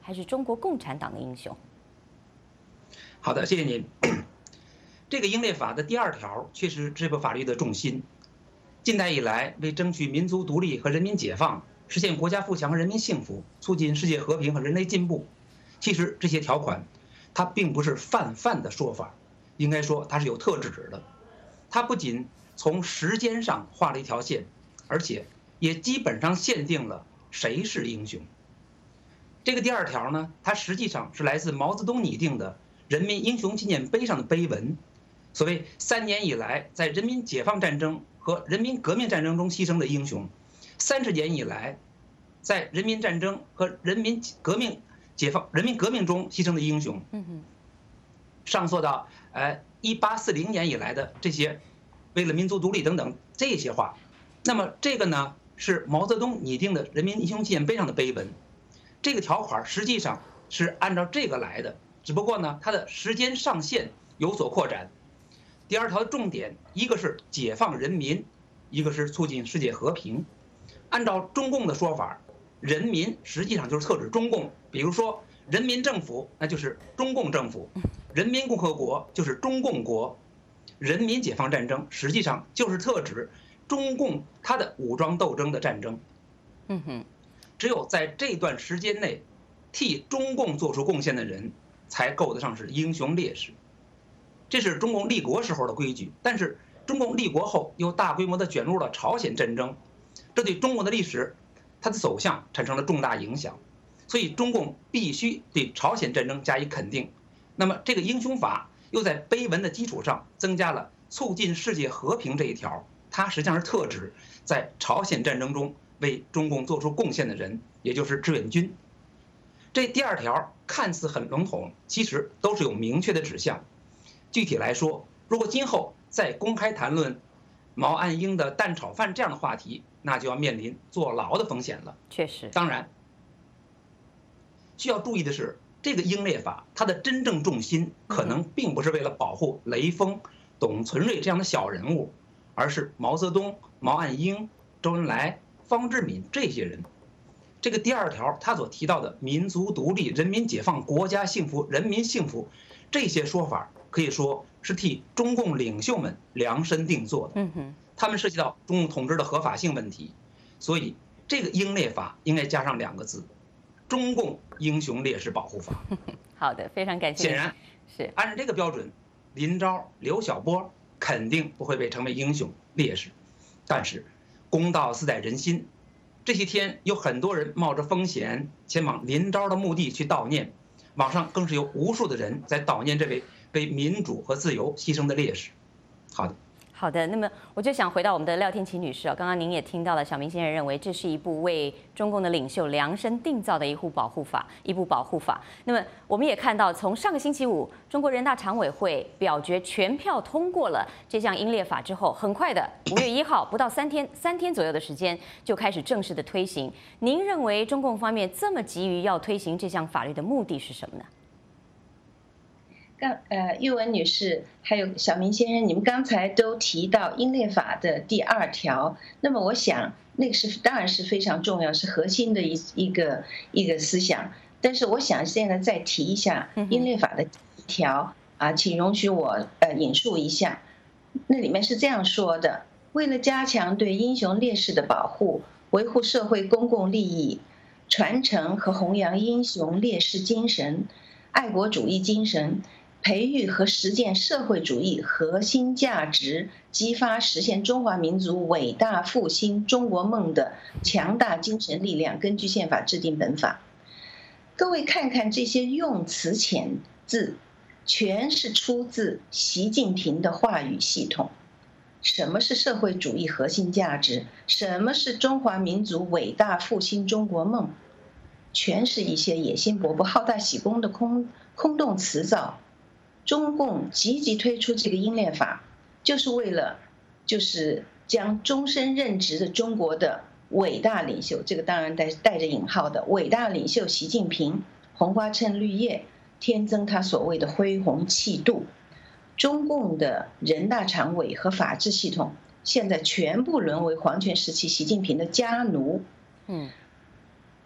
还是中国共产党的英雄？ 好的，谢谢您。这个英烈法的第二条确实这部法律的重心。近代以来，为争取民族独立和人民解放，实现国家富强和人民幸福，促进世界和平和人类进步，其实这些条款，它并不是泛泛的说法，应该说它是有特指的。它不仅从时间上画了一条线，而且也基本上限定了谁是英雄。这个第二条呢，它实际上是来自毛泽东拟定的人民英雄纪念碑上的碑文。所谓三年以来在人民解放战争和人民革命战争中牺牲的英雄，三十年以来在人民战争和人民革命解放人民革命中牺牲的英雄，上溯到呃一八四零年以来的这些为了民族独立等等这些话。那么这个呢是毛泽东拟定的人民英雄纪念碑上的碑文，这个条款实际上是按照这个来的，只不过呢它的时间上限有所扩展。第二条的重点，一个是解放人民，一个是促进世界和平。按照中共的说法，人民实际上就是特指中共，比如说人民政府那就是中共政府，人民共和国就是中共国，人民解放战争实际上就是特指中共它的武装斗争的战争。 嗯哼， 只有在这段时间内替中共做出贡献的人，才够得上是英雄烈士。这是中共立国时候的规矩，但是中共立国后又大规模的卷入了朝鲜战争，这对中国的历史它的走向产生了重大影响，所以中共必须对朝鲜战争加以肯定。那么这个英雄法又在碑文的基础上增加了促进世界和平这一条，它实际上是特指在朝鲜战争中为中共做出贡献的人，也就是志愿军。这第二条看似很笼统，其实都是有明确的指向。具体来说，如果今后再公开谈论毛岸英的蛋炒饭这样的话题，那就要面临坐牢的风险了。 确实， 当然需要注意的是，这个英烈法它的真正重心可能并不是为了保护雷锋、董存瑞这样的小人物，而是毛泽东、毛岸英、周恩来、方志敏这些人。这个第二条他所提到的民族独立、人民解放、国家幸福、人民幸福这些说法，可以说是替中共领袖们量身定做的。 嗯哼， 他们涉及到中共统治的合法性问题，所以这个英烈法应该加上两个字：中共英雄烈士保护法。 好的，非常感谢。 显然是按照这个标准，林昭、刘晓波肯定不会被称为英雄烈士。但是公道自在人心，这些天有很多人冒着风险前往林昭的墓地去悼念，网上更是有无数的人在悼念这位为民主和自由牺牲的烈士。好的。 好的，那么我就想回到我们的廖天琪女士啊，刚刚您也听到了，小明先生认为这是一部为中共的领袖量身定造的一部保护法，一部保护法。那么我们也看到，从上个星期五，中国人大常委会表决全票通过了这项英烈法之后，很快的五月一号，不到三天，三天左右的时间就开始正式的推行。您认为中共方面这么急于要推行这项法律的目的是什么呢？ 刚呃，玉文女士还有小明先生，你们刚才都提到英烈法的第二条，那么我想那个是当然是非常重要，是核心的一一个一个思想。但是我想现在再提一下英烈法的一条啊，请容许我呃引述一下，那里面是这样说的：为了加强对英雄烈士的保护，维护社会公共利益，传承和弘扬英雄烈士精神、爱国主义精神。培育和实践社会主义核心价值，激发实现中华民族伟大复兴中国梦的强大精神力量。根据宪法制定本法。各位看看这些用词遣字，全是出自习近平的话语系统。什么是社会主义核心价值？什么是中华民族伟大复兴中国梦？全是一些野心勃勃、好大喜功的空空洞词藻。中共积极推出这个英烈法，就是为了，就是将终身任职的中国的伟大领袖，这个当然带带着引号的伟大领袖习近平，红花衬绿叶，添增他所谓的恢宏气度。中共的人大常委和法治系统，现在全部沦为皇权时期习近平的家奴。 嗯。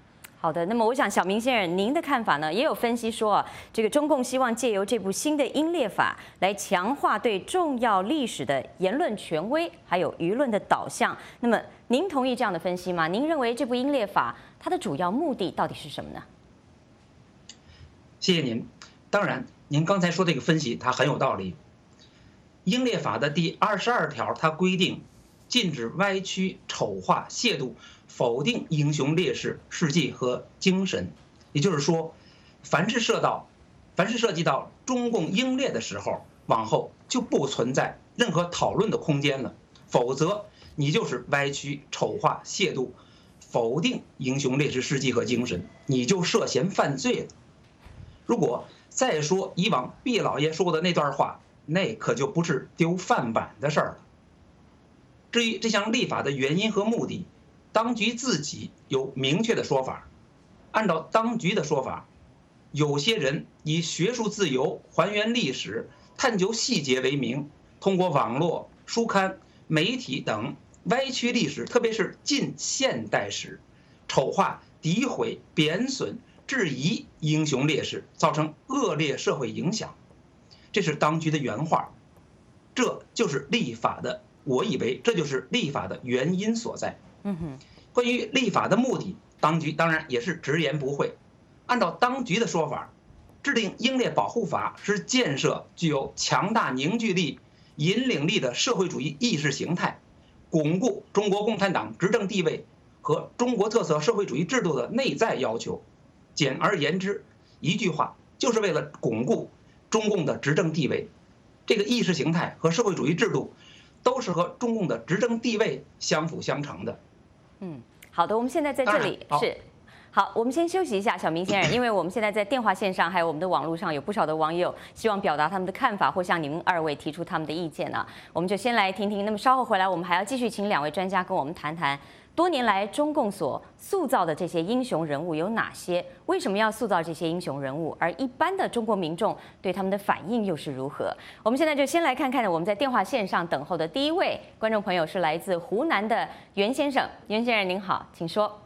好的，那么我想小明先生您的看法呢？也有分析说啊，这个中共希望借由这部新的英烈法来强化对重要历史的言论权威，还有舆论的导向。那么您同意这样的分析吗？您认为这部英烈法它的主要目的到底是什么呢？ 谢谢您。当然，您刚才说这个分析它很有道理。英烈法的第二十二条，它规定禁止歪曲、丑化、亵渎、否定英雄烈士事迹和精神。也就是说，凡是涉到，凡是涉及到中共英烈的时候，往后就不存在任何讨论的空间了。否则，你就是歪曲、丑化、亵渎、否定英雄烈士事迹和精神，你就涉嫌犯罪了。如果再说以往毕老爷说的那段话，那可就不是丢饭碗的事儿了。至于这项立法的原因和目的，当局自己有明确的说法。按照当局的说法，有些人以学术自由、还原历史、探究细节为名，通过网络、书刊、媒体等歪曲历史，特别是近现代史，丑化、诋毁、贬损、质疑英雄烈士，造成恶劣社会影响。这是当局的原话，这就是立法的，我以为这就是立法的原因所在。 嗯哼， 关于立法的目的，当局当然也是直言不讳。按照当局的说法，制定英烈保护法是建设具有强大凝聚力、引领力的社会主义意识形态，巩固中国共产党执政地位和中国特色社会主义制度的内在要求。简而言之，一句话，就是为了巩固中共的执政地位。这个意识形态和社会主义制度都是和中共的执政地位相辅相成的。 嗯，好的，我们现在在这里是。好，我们先休息一下，小明先生，因为我们现在在电话线上还有我们的网络上有不少的网友希望表达他们的看法，或向你们二位提出他们的意见呢。我们就先来听听。那么稍后回来，我们还要继续请两位专家跟我们谈谈多年来中共所塑造的这些英雄人物有哪些？为什么要塑造这些英雄人物？而一般的中国民众对他们的反应又是如何？我们现在就先来看看呢，我们在电话线上等候的第一位观众朋友是来自湖南的袁先生。袁先生您好，请说。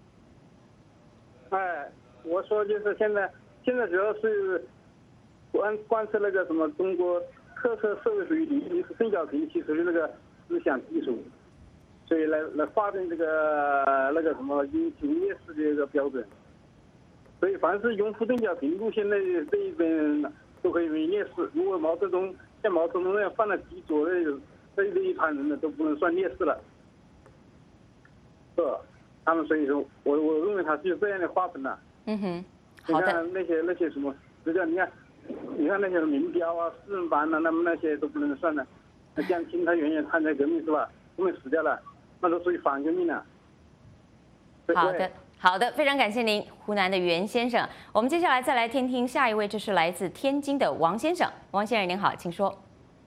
哎，我说就是现在，现在主要是贯贯彻那个什么中国特色社会主义理念是邓小平提出的那个思想基础，所以来来划定这个那个什么英雄烈士的一个标准。所以凡是拥护邓小平路线的这一边都可以为烈士。如果毛泽东像毛泽东那样犯了极左的这这一团人呢，都不能算烈士了。是。他们所以说，我我认为他是有这样的划分的。 嗯哼，好的。 你看那些那些什么，就像你看，你看那些民标啊、四人帮啊，那么那些都不能算的。那江青他原先参加革命是吧？后面死掉了，那都属于反革命了。 好的，好的，非常感谢您，湖南的袁先生。我们接下来再来听听下一位，这是来自天津的王先生。王先生您好，请说。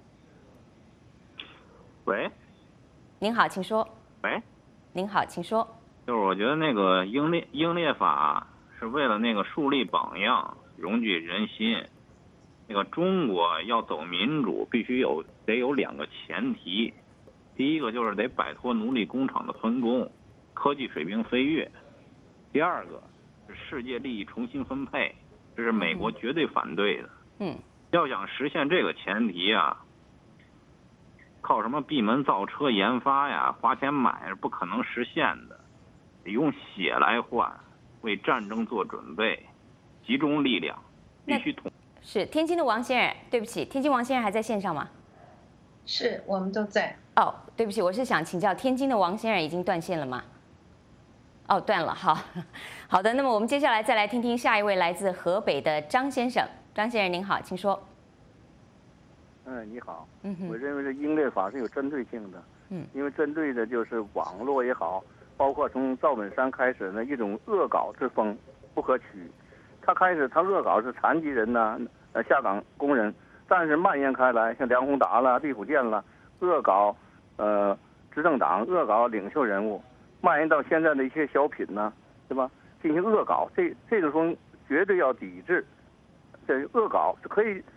喂。 您好，请说。 喂。 您好，请说。 就是我觉得那个英烈英烈法是为了那个树立榜样，容聚人心。那个中国要走民主，必须有得有两个前提，第一个就是得摆脱奴隶工厂的分工，科技水平飞跃；第二个是世界利益重新分配，这是美国绝对反对的。 嗯， 要想实现这个前提啊，靠什么闭门造车研发呀，花钱买是不可能实现的。得用血来换，为战争做准备，集中力量，必须统。 是天津的王先生，对不起，天津王先生还在线上吗？ 是我们都在。 哦，对不起，我是想请教，天津的王先生已经断线了吗？哦，断了，好，好的。那么我们接下来再来听听下一位来自河北的张先生。张先生您好，请说。 嗯，你好。 嗯哼。 我认为这英烈法是有针对性的。 嗯。 因为针对的就是网络也好。包括从赵本山开始的一种恶搞之风不可取，他开始他恶搞是残疾人呐、呃下岗工人，但是蔓延开来，像梁宏达啦、毕福剑啦，恶搞呃执政党，恶搞领袖人物，蔓延到现在的一些小品呐，对吧？进行恶搞，这这种风绝对要抵制。这恶搞是可以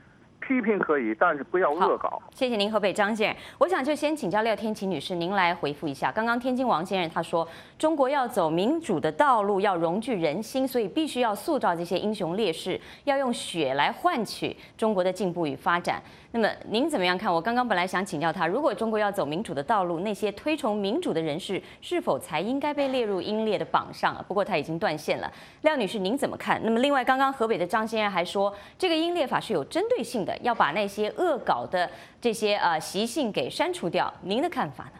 批评可以，但是不要恶搞。 谢谢您，河北张先生。我想就先请教廖天琪女士，您来回复一下。刚刚天津王先生他说，中国要走民主的道路，要融聚人心，所以必须要塑造这些英雄烈士，要用血来换取中国的进步与发展。那么您怎么样看？我刚刚本来想请教他，如果中国要走民主的道路，那些推崇民主的人士是否才应该被列入英烈的榜上？不过他已经断线了。廖女士，您怎么看？那么另外，刚刚河北的张先生还说，这个英烈法是有针对性的，要把那些恶搞的这些呃习性给删除掉。您的看法呢？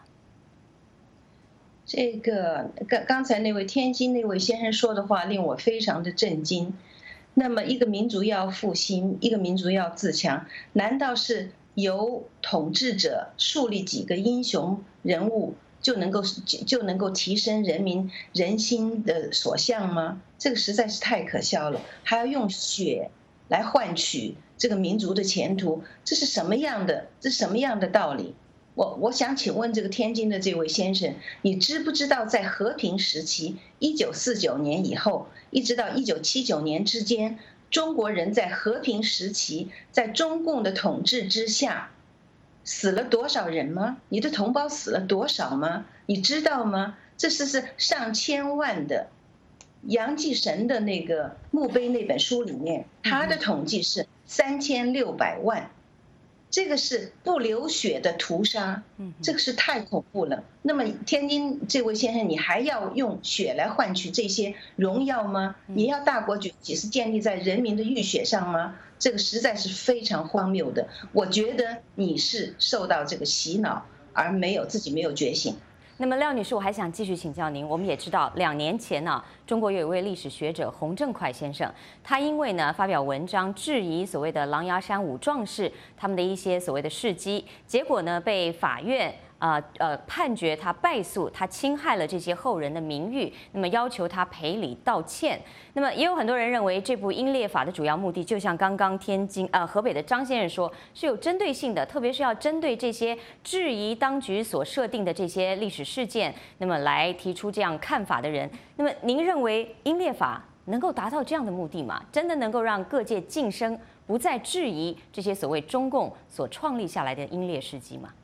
这个刚刚才那位天津那位先生说的话令我非常的震惊。那么一个民族要复兴，一个民族要自强，难道是由统治者树立几个英雄人物就能够就能够提升人民人心的所向吗？这个实在是太可笑了，还要用血来换取这个民族的前途，这是什么样的？这是什么样的道理？我我想请问这个天津的这位先生，你知不知道在和平时期，一九四九年以后，一直到一九七九年之间，中国人在和平时期，在中共的统治之下，死了多少人吗？你的同胞死了多少吗？你知道吗？这是是上千万的。杨继绳的那个墓碑那本书里面，他的统计是三千六百万。这个是不流血的屠杀，这个是太恐怖了。那么天津这位先生，你还要用血来换取这些荣耀吗？你要大国崛起是建立在人民的浴血上吗？这个实在是非常荒谬的。我觉得你是受到这个洗脑，而没有自己没有觉醒。 那么廖女士，我还想继续请教您。我们也知道，两年前呢、啊，中国有一位历史学者洪正快先生，他因为呢发表文章质疑所谓的狼牙山五壮士他们的一些所谓的事迹，结果呢被法院。呃呃，判决他败诉，他侵害了这些后人的名誉，那么要求他赔礼道歉。那么也有很多人认为，这部英烈法的主要目的，就像刚刚天津呃河北的张先生说，是有针对性的，特别是要针对这些质疑当局所设定的这些历史事件，那么来提出这样看法的人。那么您认为英烈法能够达到这样的目的吗？真的能够让各界晋升，不再质疑这些所谓中共所创立下来的英烈事迹吗？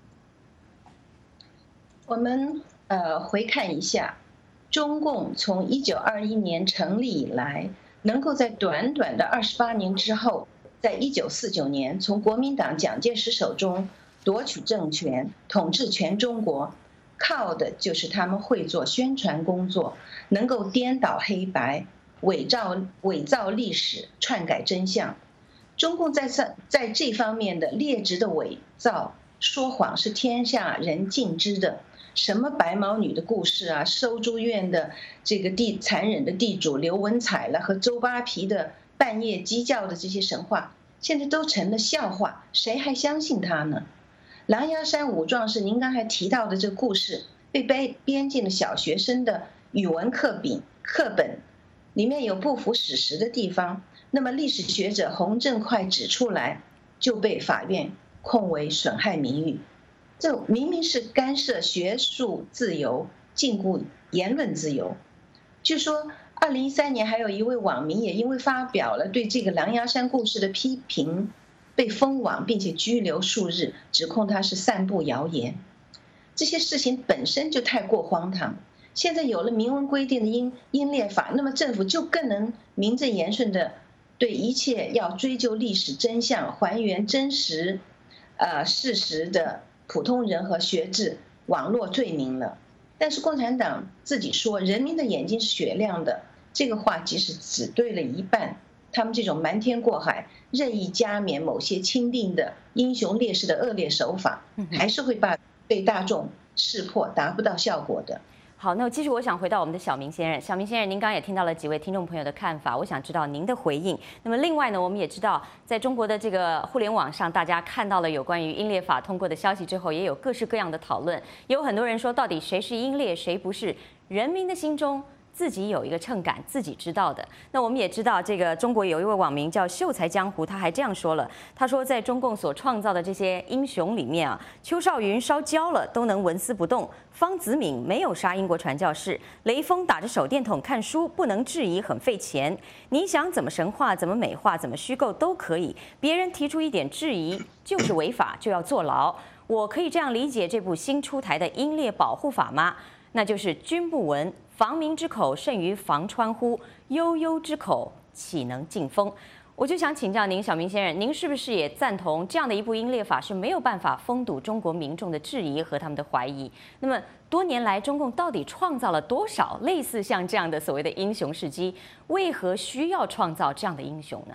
我们呃回看一下，中共从一九二一年成立以来，能够在短短的二十八年之后，在一九四九年从国民党蒋介石手中夺取政权，统治全中国，靠的就是他们会做宣传工作，能够颠倒黑白，伪造伪造历史，篡改真相。中共在在在这方面的劣质的伪造、说谎是天下人尽知的。什么白毛女的故事啊，收租院的这个地残忍的地主刘文彩了，和周扒皮的半夜鸡叫的这些神话，现在都成了笑话，谁还相信他呢？狼牙山五壮士，您刚才提到的这个故事，被编编进了小学生的语文课本，课本里面有不符史实的地方，那么历史学者洪正快指出来，就被法院控为损害名誉。这明明是干涉学术自由、禁锢言论自由。据说，二零一三年还有一位网民也因为发表了对这个狼牙山故事的批评，被封网并且拘留数日，指控他是散布谣言。这些事情本身就太过荒唐。现在有了明文规定的英英烈法，那么政府就更能名正言顺的对一切要追究历史真相、还原真实，呃事实的。普通人和学制网络罪名了，但是共产党自己说人民的眼睛是雪亮的，这个话即使只对了一半，他们这种瞒天过海、任意加冕某些钦定的英雄烈士的恶劣手法，还是会把被大众识破，达不到效果的。 好，那继续我想回到我们的小明先生。小明先生，您刚刚也听到了几位听众朋友的看法，我想知道您的回应。那么另外呢，我们也知道，在中国的这个互联网上，大家看到了有关于英烈法通过的消息之后，也有各式各样的讨论。也有很多人说，到底谁是英烈，谁不是？人民的心中自己有一个秤杆，自己知道的。那我们也知道，这个中国有一位网民叫秀才江湖，他还这样说了，他说在中共所创造的这些英雄里面啊，邱少云烧焦了都能纹丝不动，方子敏没有杀英国传教士，雷锋打着手电筒看书不能质疑，很费钱。你想怎么神话、怎么美化、怎么虚构都可以，别人提出一点质疑就是违法，就要坐牢。我可以这样理解这部新出台的英烈保护法吗？那就是君不闻，防民之口甚于防川乎？悠悠之口岂能尽封？我就想请教您，小明先生，您是不是也赞同这样的一部英烈法是没有办法封堵中国民众的质疑和他们的怀疑？那么多年来，中共到底创造了多少类似像这样的所谓的英雄事迹？为何需要创造这样的英雄呢？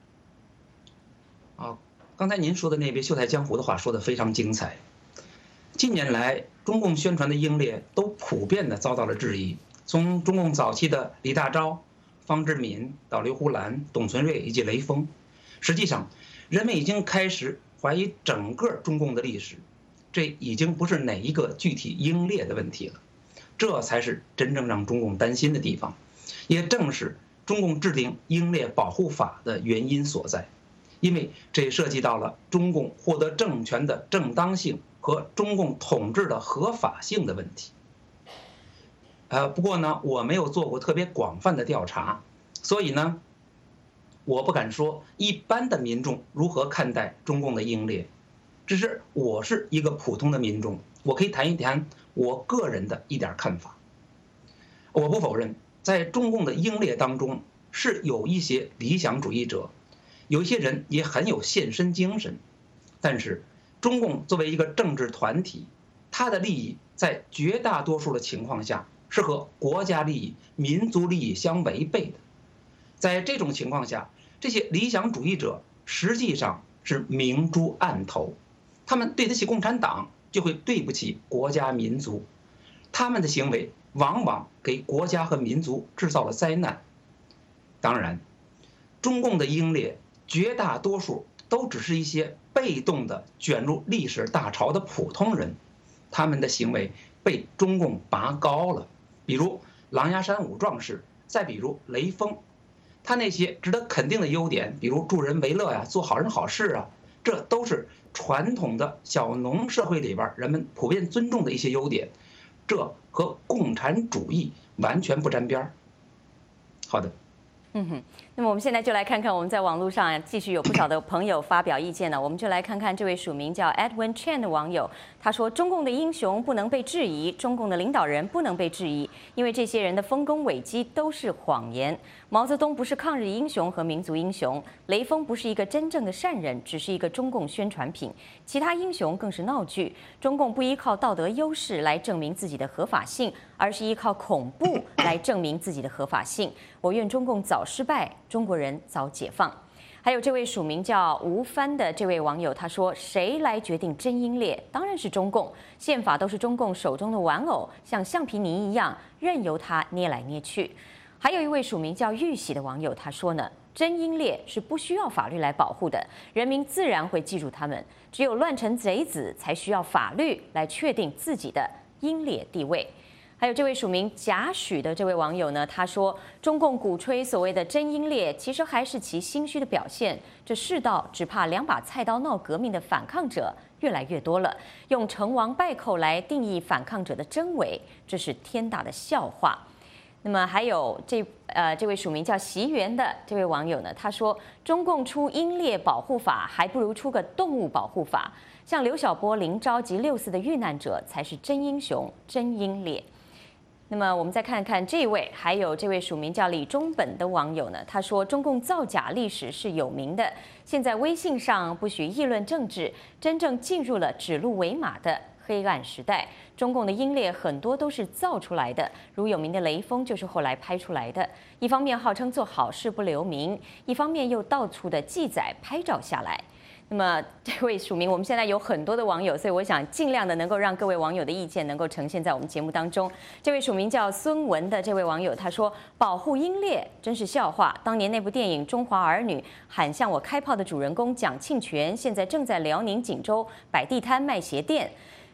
啊，刚才您说的那位秀才江湖的话说得非常精彩。近年来，中共宣传的英烈都普遍地遭到了质疑，从中共早期的李大钊、方志敏到刘胡兰、董存瑞以及雷锋，实际上，人们已经开始怀疑整个中共的历史，这已经不是哪一个具体英烈的问题了，这才是真正让中共担心的地方，也正是中共制定英烈保护法的原因所在，因为这涉及到了中共获得政权的正当性和中共统治的合法性的问题。呃，不过呢，我没有做过特别广泛的调查，所以呢，我不敢说一般的民众如何看待中共的英烈，只是我是一个普通的民众，我可以谈一谈我个人的一点看法。我不否认，在中共的英烈当中是有一些理想主义者，有一些人也很有献身精神，但是中共作为一个政治团体，它的利益在绝大多数的情况下是和国家利益、民族利益相违背的。在这种情况下，这些理想主义者实际上是明珠暗投，他们对得起共产党，就会对不起国家民族。他们的行为往往给国家和民族制造了灾难。当然，中共的英烈绝大多数都只是一些被动的卷入历史大潮的普通人，他们的行为被中共拔高了。比如狼牙山五壮士，再比如雷锋，他那些值得肯定的优点，比如助人为乐呀、做好人好事啊，这都是传统的小农社会里边人们普遍尊重的一些优点，这和共产主义完全不沾边儿。好的。 嗯哼，那么我们现在就来看看我们在网络上继续有不少的朋友发表意见呢。我们就来看看这位署名叫 Edwin Chen 的网友，他说：“中共的英雄不能被质疑，中共的领导人不能被质疑，因为这些人的丰功伟绩都是谎言。毛泽东不是抗日英雄和民族英雄，雷锋不是一个真正的善人，只是一个中共宣传品。其他英雄更是闹剧。中共不依靠道德优势来证明自己的合法性，而是依靠恐怖来证明自己的合法性。我愿中共早失败，中国人早解放。”还有这位署名叫吴帆的这位网友，他说：“谁来决定真英烈？当然是中共。宪法都是中共手中的玩偶，像橡皮泥一样，任由它捏来捏去。”还有一位署名叫玉喜的网友，他说呢：“真英烈是不需要法律来保护的，人民自然会记住他们。只有乱臣贼子才需要法律来确定自己的英烈地位。”还有这位署名贾许的这位网友呢，他说：“中共鼓吹所谓的真英烈，其实还是其心虚的表现。这世道只怕两把菜刀闹革命的反抗者越来越多了，用成王败寇来定义反抗者的真伪，这是天大的笑话。”那么还有这呃这位署名叫习源的这位网友呢，他说：“中共出英烈保护法，还不如出个动物保护法。像刘晓波、林昭及六四的遇难者，才是真英雄、真英烈。”那么我们再看看这位，还有这位署名叫李中本的网友呢，他说：“中共造假历史是有名的，现在微信上不许议论政治，真正进入了指鹿为马的黑暗时代。中共的英烈很多都是造出来的，如有名的雷锋就是后来拍出来的。一方面号称做好事不留名，一方面又到处的记载拍照下来。”那么这位署名，我们现在有很多的网友，所以我想尽量的能够让各位网友的意见能够呈现在我们节目当中。这位署名叫孙文的这位网友，他说：“保护英烈真是笑话。当年那部电影《中华儿女》喊向我开炮的主人公蒋庆全，现在正在辽宁锦州摆地摊卖鞋垫。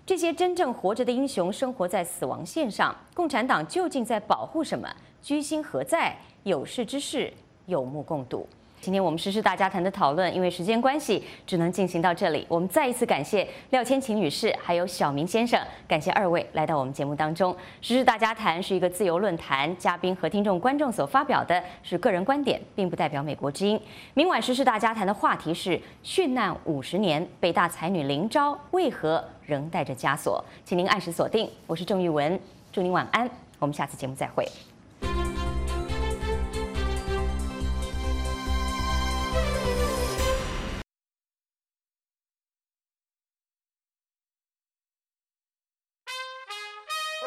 这些真正活着的英雄生活在死亡线上，共产党究竟在保护什么？居心何在？有识之士有目共睹。今天我们时事大家谈的讨论，因为时间关系，只能进行到这里。我们再一次感谢廖千晴女士还有小明先生，感谢二位来到我们节目当中。时事大家谈是一个自由论坛，嘉宾和听众观众所发表的是个人观点，并不代表美国之音。明晚时事大家谈的话题是殉难五十年，北大才女林昭为何仍带着枷锁？请您按时锁定，我是郑玉文，祝您晚安，我们下次节目再会。